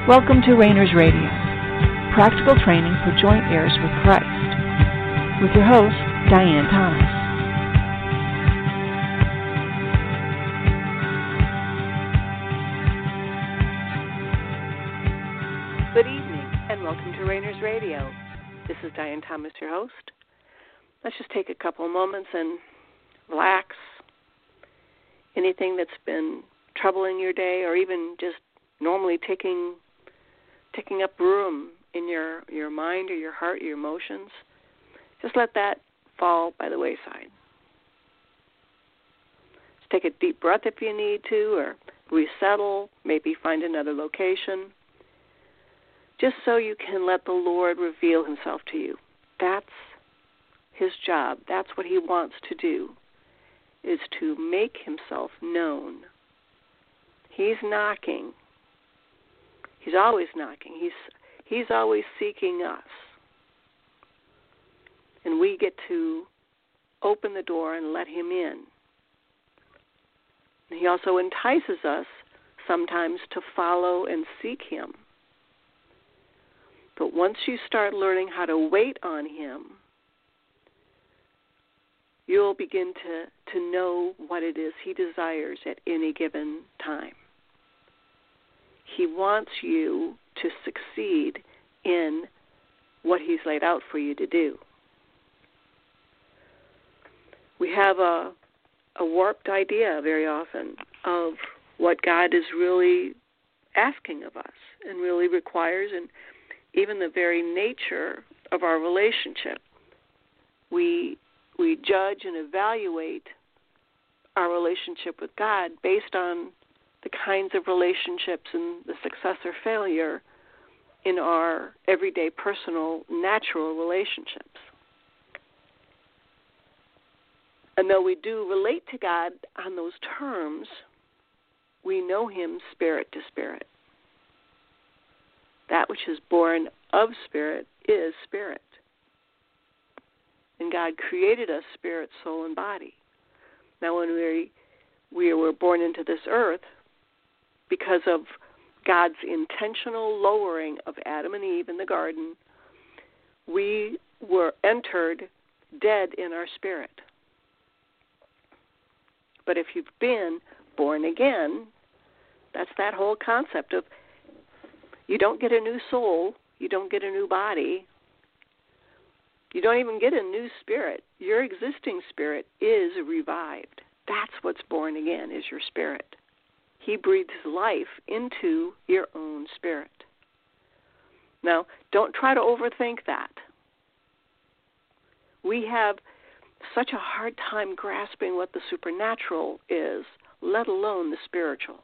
Welcome to Rainers Radio, practical training for joint heirs with Christ, with your host, Diane Thomas. Good evening, and welcome to Rainers Radio. This is Diane Thomas, your host. Let's just take a couple of moments and relax. Anything that's been troubling your day, or even just normally taking up room in your mind or your heart, your emotions, just let that fall by the wayside. Just take a deep breath if you need to, or resettle, maybe find another location, just so you can let the Lord reveal himself to you. That's his job. That's what he wants to do, is to make himself known. He's knocking. He's always knocking. He's always seeking us. And we get to open the door and let him in. And he also entices us sometimes to follow and seek him. But once you start learning how to wait on him, you'll begin to know what it is he desires at any given time. He wants you to succeed in what he's laid out for you to do. We have a warped idea very often of what God is really asking of us and really requires, and even the very nature of our relationship. We judge and evaluate our relationship with God based on the kinds of relationships and the success or failure in our everyday personal, natural relationships. And though we do relate to God on those terms, we know him spirit to spirit. That which is born of spirit is spirit. And God created us spirit, soul, and body. Now, when we were born into this earth, because of God's intentional lowering of Adam and Eve in the garden, we were entered dead in our spirit. But if you've been born again, that's that whole concept of you don't get a new soul, you don't get a new body, you don't even get a new spirit. Your existing spirit is revived. That's what's born again, is your spirit. He breathes life into your own spirit. Now, don't try to overthink that. We have such a hard time grasping what the supernatural is, let alone the spiritual.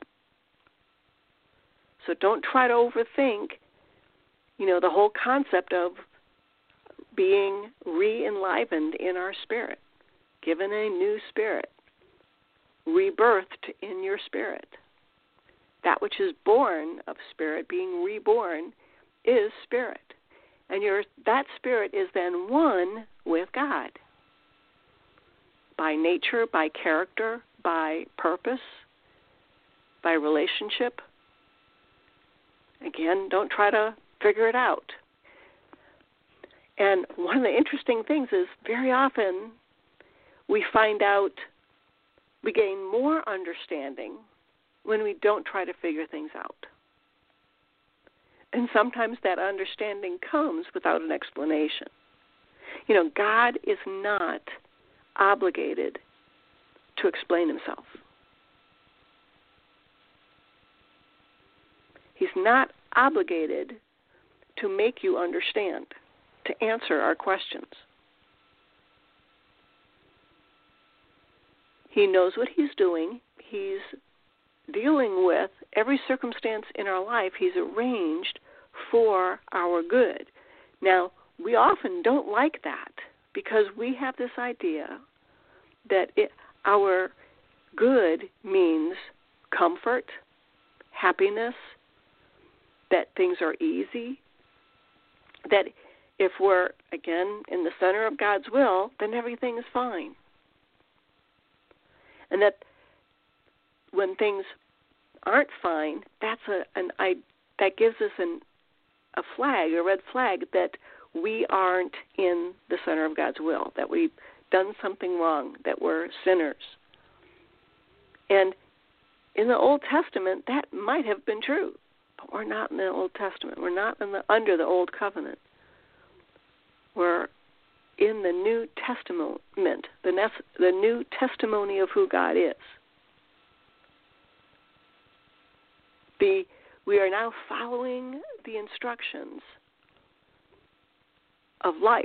So don't try to overthink, the whole concept of being re-enlivened in our spirit, given a new spirit, rebirthed in your spirit. That which is born of spirit, being reborn, is spirit. And that spirit is then one with God. By nature, by character, by purpose, by relationship. Again, don't try to figure it out. And one of the interesting things is very often we find out we gain more understanding when we don't try to figure things out. And sometimes that understanding comes without an explanation. God is not obligated to explain himself. He's not obligated to make you understand, to answer our questions. He knows what he's doing. He's dealing with every circumstance in our life. He's arranged for our good. Now, we often don't like that because we have this idea that our good means comfort, happiness, that things are easy, that if we're, again, in the center of God's will, then everything is fine. And that when things aren't fine, that's that gives us a flag, a red flag, that we aren't in the center of God's will, that we've done something wrong, that we're sinners. And in the Old Testament, that might have been true, but we're not in the Old Testament. We're not under the Old Covenant. We're in the New Testament, the new testimony of who God is. We are now following the instructions of life,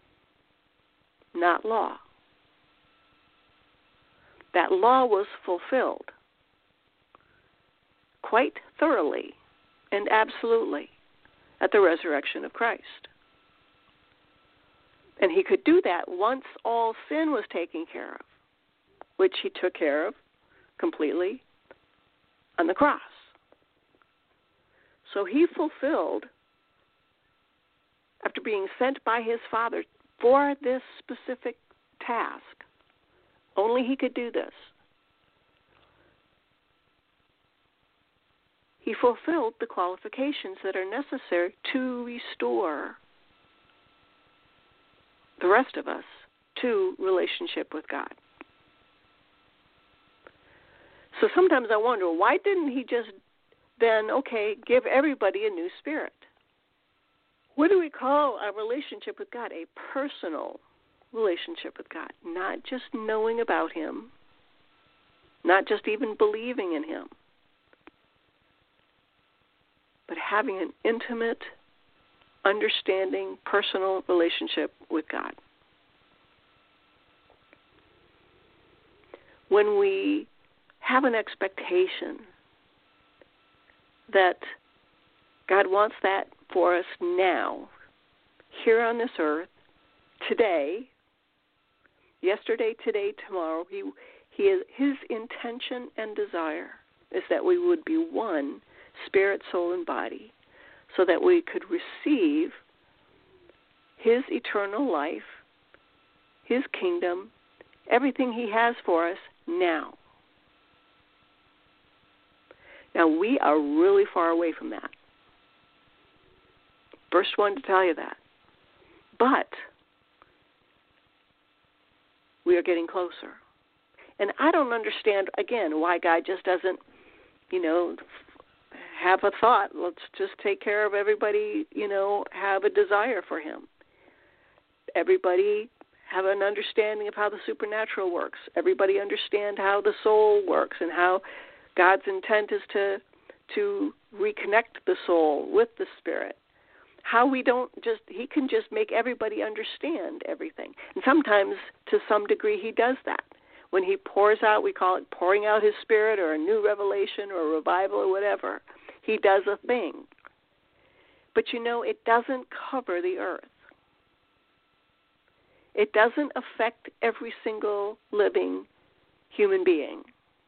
not law. That law was fulfilled quite thoroughly and absolutely at the resurrection of Christ. And he could do that once all sin was taken care of, which he took care of completely on the cross. So he fulfilled, after being sent by his Father for this specific task, only he could do this. He fulfilled the qualifications that are necessary to restore the rest of us to relationship with God. So sometimes I wonder, why didn't he just then, give everybody a new spirit? What do we call our relationship with God? A personal relationship with God, not just knowing about him, not just even believing in him, but having an intimate, understanding, personal relationship with God. When we have an expectation that God wants that for us now, here on this earth, today, yesterday, today, tomorrow, his intention and desire is that we would be one, spirit, soul, and body, so that we could receive his eternal life, his kingdom, everything he has for us now. Now, we are really far away from that. First one to tell you that. But we are getting closer. And I don't understand, again, why God just doesn't, have a thought. Let's just take care of everybody, have a desire for him. Everybody have an understanding of how the supernatural works. Everybody understand how the soul works and how God's intent is to reconnect the soul with the spirit. How he can just make everybody understand everything. And sometimes, to some degree, he does that. When he pours out, we call it pouring out his spirit or a new revelation or a revival or whatever, he does a thing. But it doesn't cover the earth. It doesn't affect every single living human being.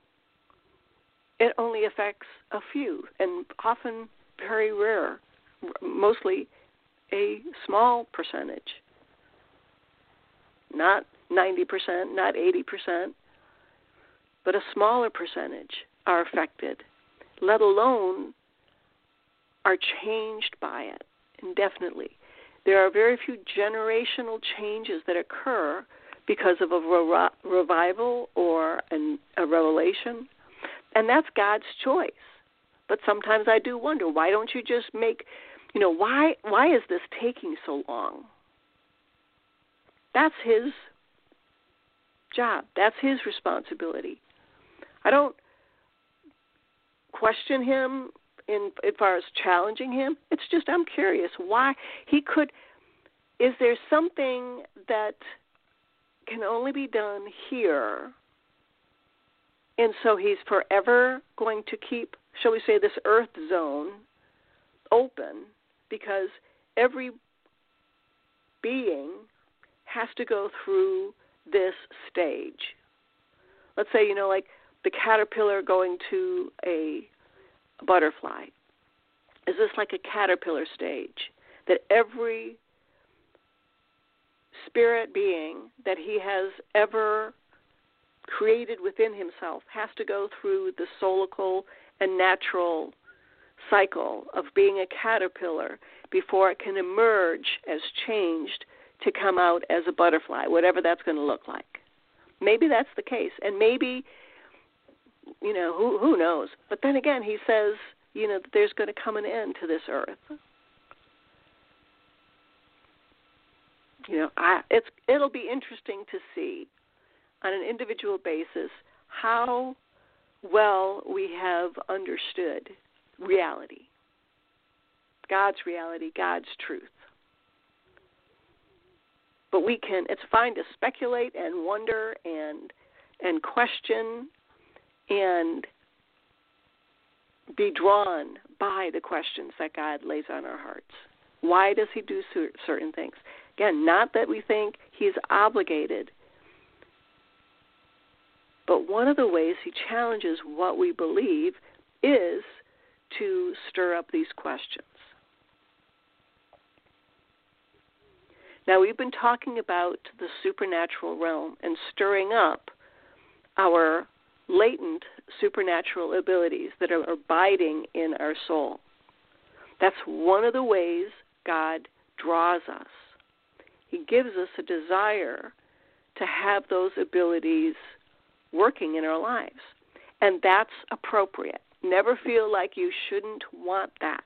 It only affects a few, and often very rare, mostly a small percentage. Not 90%, not 80%, but a smaller percentage are affected, let alone are changed by it indefinitely. There are very few generational changes that occur because of a revival or a revelation, and that's God's choice. But sometimes I do wonder, why don't you just make, why is this taking so long? That's his job. That's his responsibility. I don't question him as far as challenging him. It's just I'm curious why he could. Is there something that can only be done here, and so he's forever going to keep, shall we say, this earth zone open because every being has to go through this stage. Let's say, like the caterpillar going to a butterfly. Is this like a caterpillar stage that every spirit being that he has ever created within himself has to go through the soulical and natural cycle of being a caterpillar before it can emerge as changed to come out as a butterfly, whatever that's going to look like. Maybe that's the case, and maybe, who knows? But then again, he says, that there's going to come an end to this earth. It'll be interesting to see on an individual basis how well we have understood reality, God's truth. But it's fine to speculate and wonder and question and be drawn by the questions that God lays on our hearts. Why does he do certain things? Again, not that we think he's obligated, but one of the ways he challenges what we believe is to stir up these questions. Now, we've been talking about the supernatural realm and stirring up our latent supernatural abilities that are abiding in our soul. That's one of the ways God draws us. He gives us a desire to have those abilities working in our lives. And that's appropriate. Never feel like you shouldn't want that.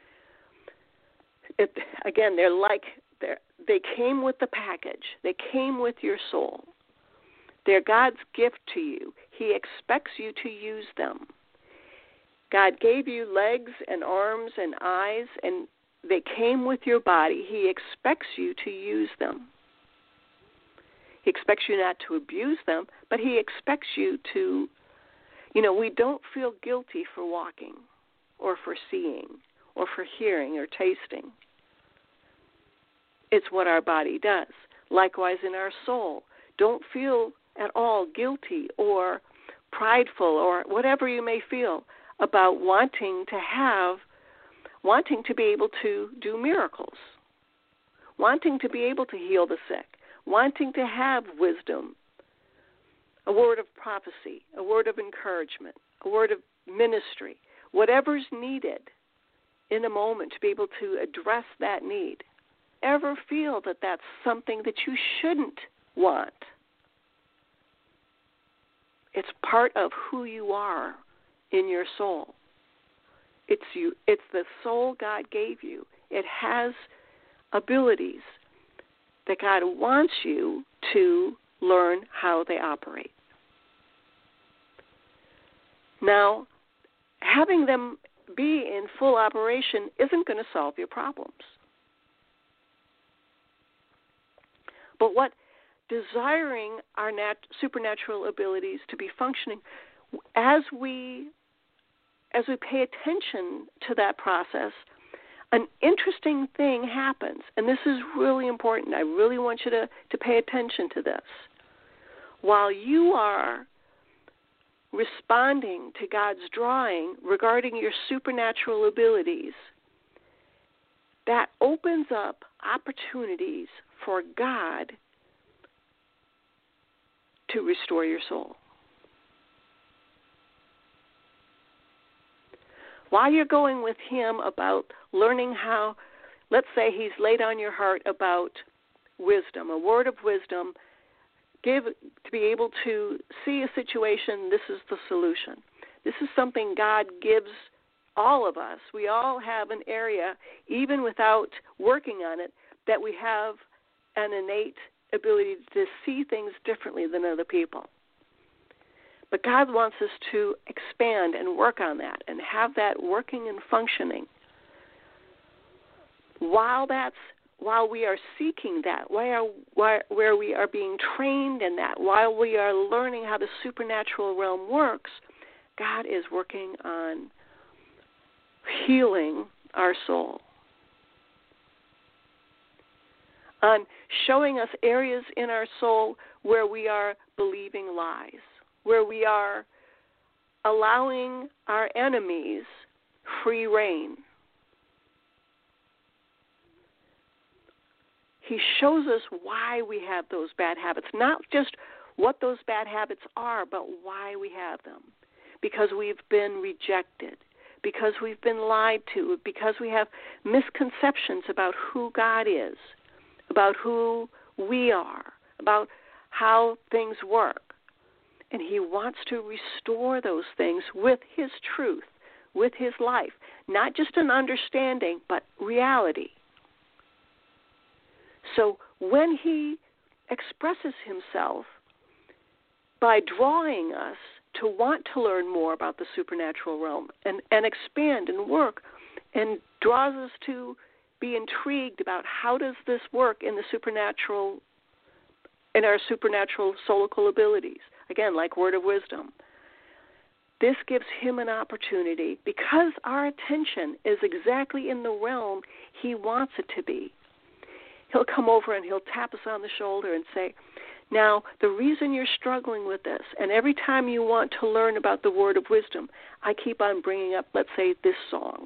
They came with the package. They came with your soul. They're God's gift to you. He expects you to use them. God gave you legs and arms and eyes, and they came with your body. He expects you to use them. He expects you not to abuse them, but he expects you to, we don't feel guilty for walking or for seeing or for hearing or tasting. It's what our body does. Likewise in our soul. Don't feel at all guilty or prideful or whatever you may feel about wanting to be able to do miracles, wanting to be able to heal the sick, wanting to have wisdom, a word of prophecy, a word of encouragement, a word of ministry, whatever's needed in a moment to be able to address that need. Ever feel that that's something that you shouldn't want? It's part of who you are in your soul. It's you. It's the soul God gave you. It has abilities that God wants you to learn how they operate. Now, having them be in full operation isn't going to solve your problems. But what desiring our supernatural abilities to be functioning, as we pay attention to that process, an interesting thing happens. And this is really important. I really want you to pay attention to this. While you are responding to God's drawing regarding your supernatural abilities, that opens up opportunities for God to restore your soul. While you're going with him about learning how, let's say he's laid on your heart about wisdom, a word of wisdom, to be able to see a situation, this is the solution. This is something God gives all of us. We all have an area, even without working on it, that we have an innate ability to see things differently than other people. But God wants us to expand and work on that and have that working and functioning. While we are seeking that, where we are being trained in that, while we are learning how the supernatural realm works, God is working on healing our soul, on showing us areas in our soul where we are believing lies, where we are allowing our enemies free rein. He shows us why we have those bad habits, not just what those bad habits are, but why we have them. Because we've been rejected, because we've been lied to, because we have misconceptions about who God is, about who we are, about how things work. And he wants to restore those things with his truth, with his life. Not just an understanding, but reality. So when he expresses himself by drawing us to want to learn more about the supernatural realm and expand and work, and draws us to be intrigued about how does this work in the supernatural, in our supernatural soulical abilities, again, like Word of Wisdom. This gives him an opportunity, because our attention is exactly in the realm he wants it to be. He'll come over and he'll tap us on the shoulder and say, now, the reason you're struggling with this, and every time you want to learn about the Word of Wisdom, I keep on bringing up, let's say, this song.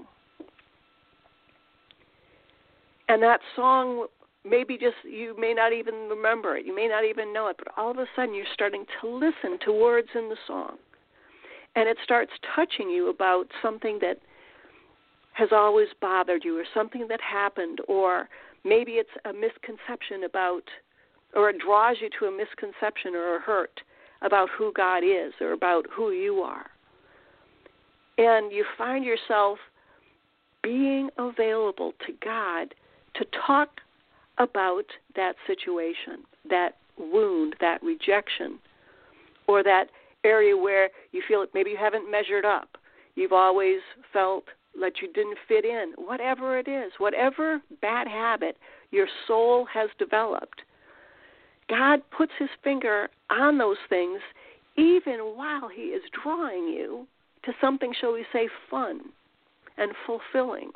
And that song, maybe just, you may not even remember it, you may not even know it, but all of a sudden you're starting to listen to words in the song. And it starts touching you about something that has always bothered you, or something that happened, or maybe it's a misconception about, or it draws you to a misconception or a hurt about who God is or about who you are. And you find yourself being available to God to talk about that situation, that wound, that rejection, or that area where you feel maybe you haven't measured up. You've always felt like you didn't fit in. Whatever it is, whatever bad habit your soul has developed, God puts his finger on those things even while he is drawing you to something, shall we say, fun and fulfilling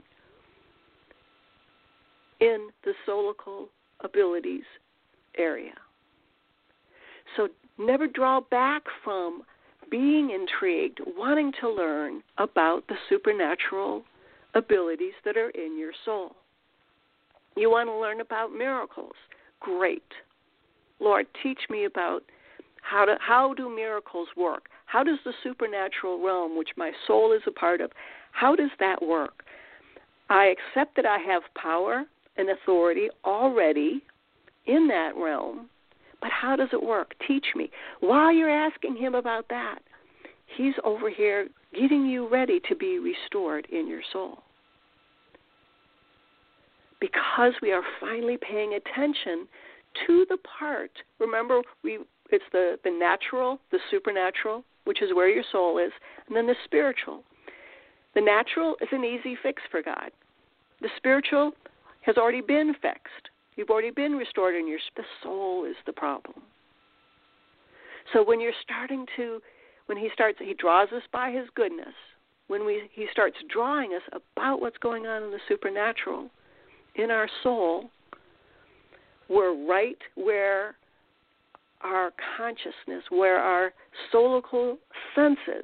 in the soulical abilities area. So never draw back from being intrigued, wanting to learn about the supernatural abilities that are in your soul. You want to learn about miracles? Great. Lord, teach me about how do miracles work? How does the supernatural realm, which my soul is a part of, how does that work? I accept that I have power and authority already in that realm, but how does it work? Teach me. While you're asking him about that, he's over here getting you ready to be restored in your soul. Because we are finally paying attention to the part, remember, it's the natural, the supernatural, which is where your soul is, and then the spiritual. The natural is an easy fix for God. The spiritual has already been fixed. You've already been restored in the soul is the problem. So when you're starting to, he draws us by his goodness. When he starts drawing us about what's going on in the supernatural, in our soul, we're right where our consciousness, where our soulical senses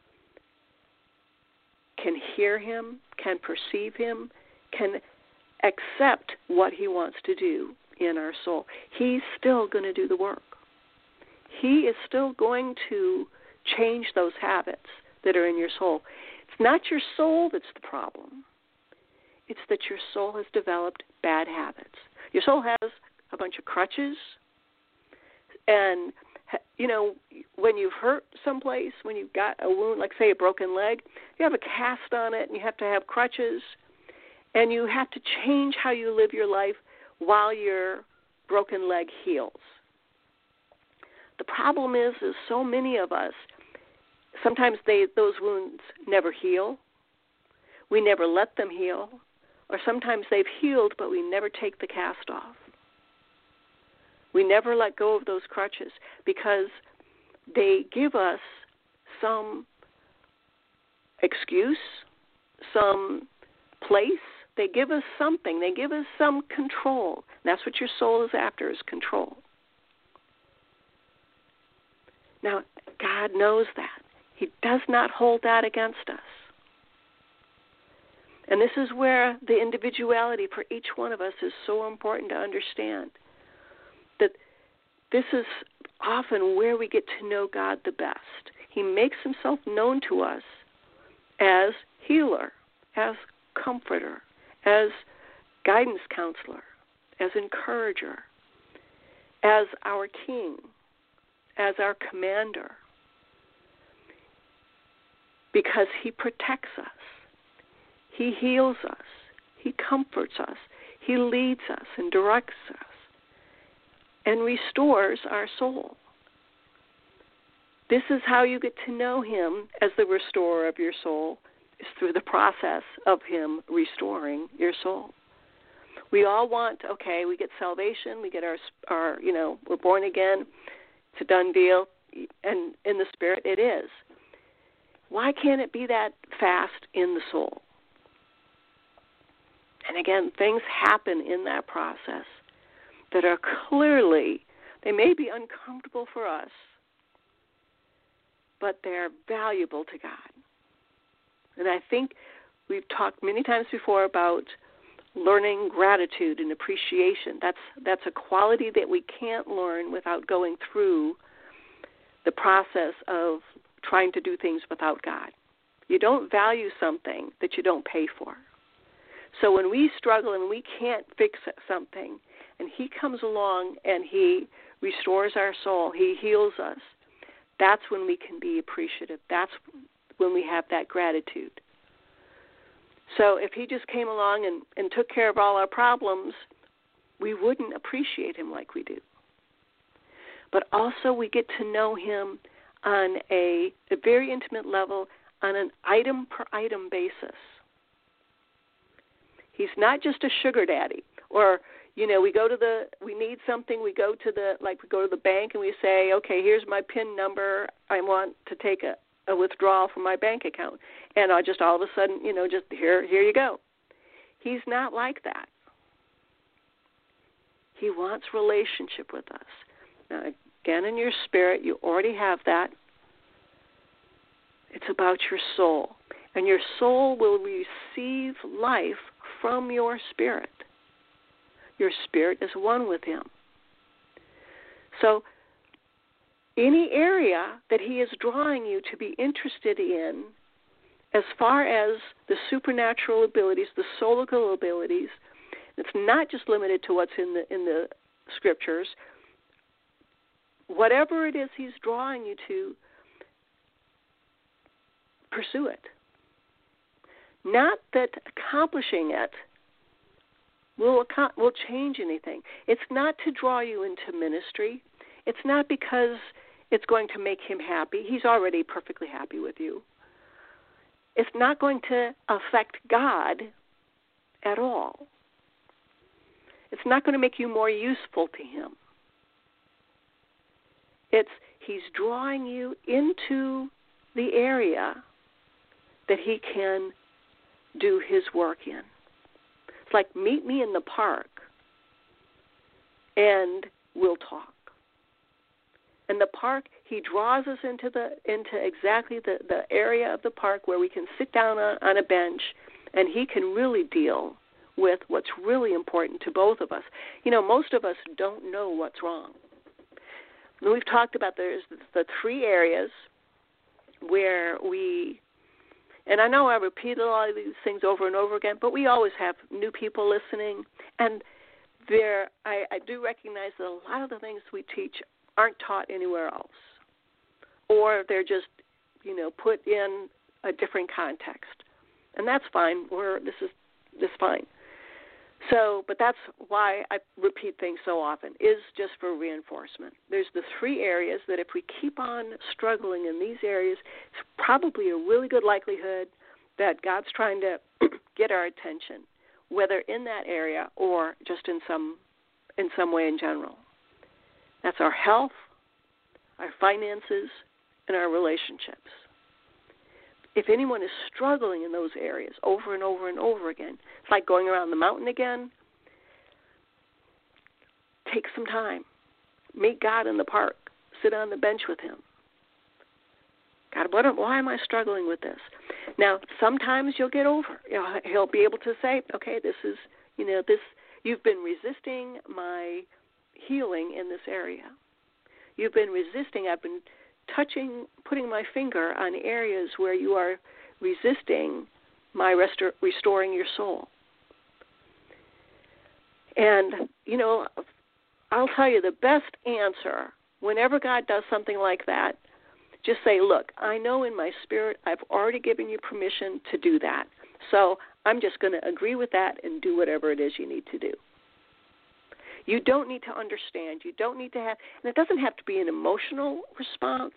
can hear him, can perceive him, can accept what he wants to do in our soul. He's still going to do the work. He is still going to change those habits that are in your soul. It's not your soul that's the problem. It's that your soul has developed bad habits. Your soul has a bunch of crutches, and, you know, when you've hurt someplace, when you've got a wound, like, say, a broken leg, you have a cast on it, and you have to have crutches, and you have to change how you live your life while your broken leg heals. The problem is so many of us, sometimes those wounds never heal. We never let them heal. Or sometimes they've healed, but we never take the cast off. We never let go of those crutches because they give us some excuse, some place. They give us something. They give us some control. And that's what your soul is after, is control. Now, God knows that. He does not hold that against us. And this is where the individuality for each one of us is so important to understand. That this is often where we get to know God the best. He makes himself known to us as healer, as comforter, as guidance counselor, as encourager, as our king, as our commander, because he protects us, he heals us, he comforts us, he leads us and directs us and restores our soul. This is how you get to know him as the restorer of your soul, is through the process of him restoring your soul. We all want, okay, we get salvation, we get our we're born again, it's a done deal, and in the Spirit it is. Why can't it be that fast in the soul? And again, things happen in that process that are clearly, they may be uncomfortable for us, but they're valuable to God. And I think we've talked many times before about learning gratitude and appreciation. That's a quality that we can't learn without going through the process of trying to do things without God. You don't value something that you don't pay for. So when we struggle and we can't fix something, and he comes along and he restores our soul, he heals us, that's when we can be appreciative. That's when we have that gratitude. So if he just came along and took care of all our problems, we wouldn't appreciate him like we do. But also we get to know him on a very intimate level, on an item-per-item basis. He's not just a sugar daddy, or we need something, we go to the bank and we say, okay, here's my PIN number, I want to take a withdrawal from my bank account, and I just all of a sudden, just here you go. He's not like that. He wants relationship with us. Now, again, in your spirit, you already have that. It's about your soul, and your soul will receive life from your spirit. Your spirit is one with him. So any area that he is drawing you to be interested in, as far as the supernatural abilities, the soulical abilities, it's not just limited to what's in the scriptures. Whatever it is he's drawing you to, pursue it. Not that accomplishing it will change anything. It's not to draw you into ministry. It's not because it's going to make him happy. He's already perfectly happy with you. It's not going to affect God at all. It's not going to make you more useful to him. He's drawing you into the area that he can do his work in. It's like, meet me in the park and we'll talk. In the park, he draws us into exactly the area of the park where we can sit down on a bench, and he can really deal with what's really important to both of us. Most of us don't know what's wrong. And we've talked about there's the three areas where and I know I repeat a lot of these things over and over again, but we always have new people listening, and I do recognize that a lot of the things we teach aren't taught anywhere else, or they're just, put in a different context, and that's fine. This is fine. So, but that's why I repeat things so often, is just for reinforcement. There's the three areas that if we keep on struggling in these areas, it's probably a really good likelihood that God's trying to get our attention, whether in that area or just in some way in general. That's our health, our finances, and our relationships. If anyone is struggling in those areas over and over and over again, it's like going around the mountain again. Take some time. Meet God in the park. Sit on the bench with him. God, why am I struggling with this? Now, sometimes you'll get over. He'll be able to say, okay, this is, you've been resisting my healing in this area. You've been resisting. I've been putting my finger on areas where you are resisting my restoring your soul. And, I'll tell you the best answer, whenever God does something like that, just say, look, I know in my spirit I've already given you permission to do that. So I'm just going to agree with that and do whatever it is you need to do. You don't need to understand. You don't need to have, and it doesn't have to be an emotional response.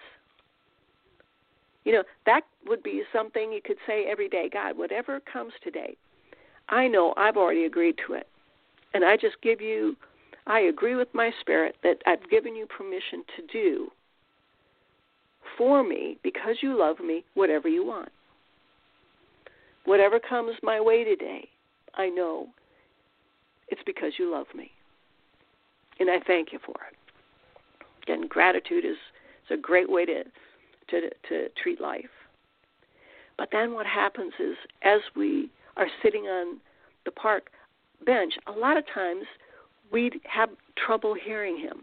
That would be something you could say every day. God, whatever comes today, I know I've already agreed to it. And I agree with my spirit that I've given you permission to do for me, because you love me, whatever you want. Whatever comes my way today, I know it's because you love me. And I thank you for it. Again, gratitude is a great way to treat life. But then what happens is, as we are sitting on the park bench, a lot of times we have trouble hearing him.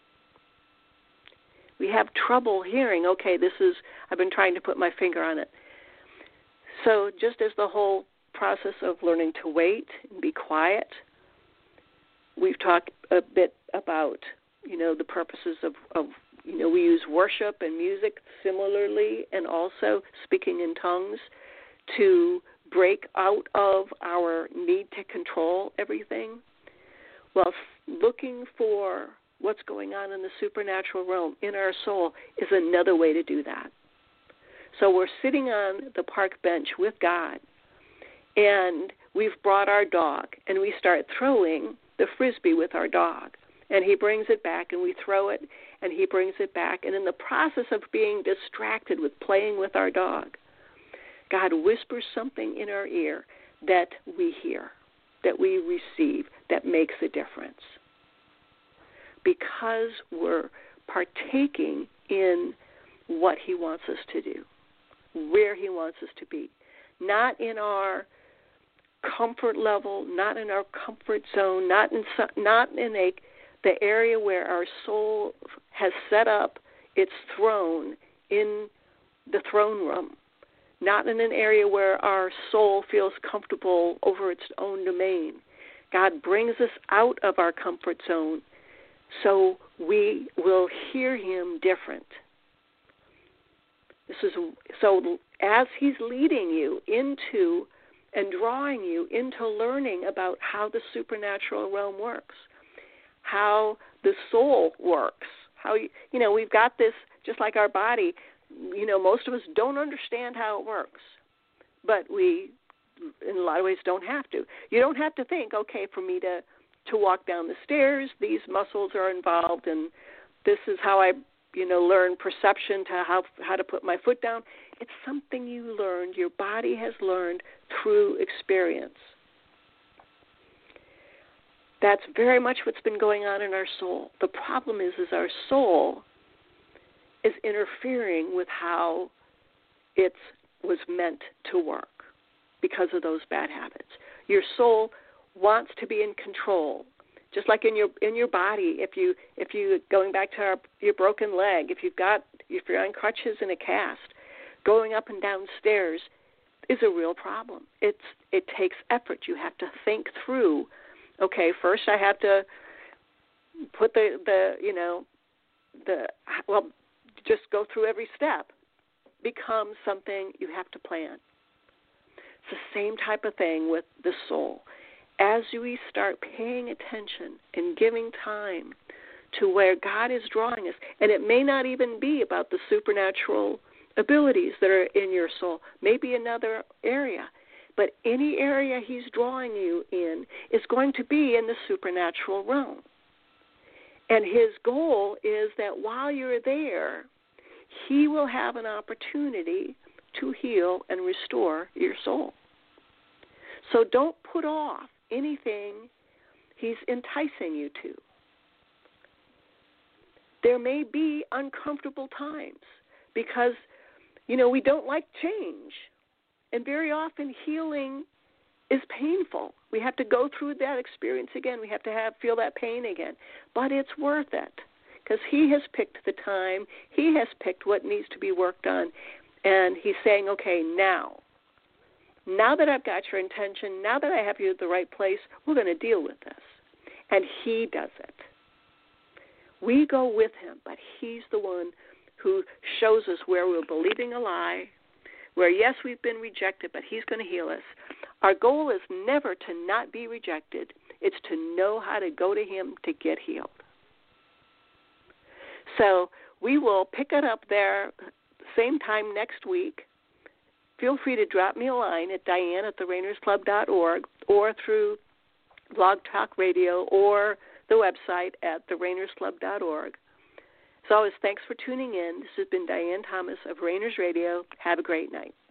We have trouble hearing, okay, I've been trying to put my finger on it. So just as the whole process of learning to wait and be quiet, we've talked a bit about, the purposes of we use worship and music similarly, and also speaking in tongues to break out of our need to control everything. Well, looking for what's going on in the supernatural realm in our soul is another way to do that. So we're sitting on the park bench with God, and we've brought our dog, and we start throwing the Frisbee with our dog. And he brings it back, and we throw it, and he brings it back. And in the process of being distracted with playing with our dog, God whispers something in our ear that we hear, that we receive, that makes a difference. Because we're partaking in what he wants us to do, where he wants us to be. Not in our comfort level, not in our comfort zone, not in the area where our soul has set up its throne in the throne room, not in an area where our soul feels comfortable over its own domain. God brings us out of our comfort zone so we will hear him different. So as he's leading you into and drawing you into learning about how the supernatural realm works, how the soul works, how we've got this, just like our body, most of us don't understand how it works, but we, in a lot of ways, don't have to. You don't have to think, okay, for me to walk down the stairs, these muscles are involved, and this is how I, learn perception to how to put my foot down. It's something you learned, your body has learned through experience. That's very much what's been going on in our soul. The problem is our soul is interfering with how it was meant to work because of those bad habits. Your soul wants to be in control, just like in your body. If you going back to your broken leg, if you're on crutches in a cast, going up and down stairs is a real problem. It takes effort. You have to think through. Okay, first I have to put just go through every step. Becomes something you have to plan. It's the same type of thing with the soul. As we start paying attention and giving time to where God is drawing us, and it may not even be about the supernatural abilities that are in your soul, maybe another area, but any area he's drawing you in is going to be in the supernatural realm. And his goal is that while you're there, he will have an opportunity to heal and restore your soul. So don't put off anything he's enticing you to. There may be uncomfortable times because, we don't like change. And very often healing is painful. We have to go through that experience again. We have to feel that pain again. But it's worth it because he has picked the time. He has picked what needs to be worked on. And he's saying, okay, now now that I've got your intention, now that I have you at the right place, we're going to deal with this. And he does it. We go with him, but he's the one who shows us where we're believing a lie, where, yes, we've been rejected, but he's going to heal us. Our goal is never to not be rejected. It's to know how to go to him to get healed. So we will pick it up there same time next week. Feel free to drop me a line at diane@therainersclub.org or through Blog Talk Radio or the website at therainersclub.org. As always, thanks for tuning in. This has been Diane Thomas of Rainers Radio. Have a great night.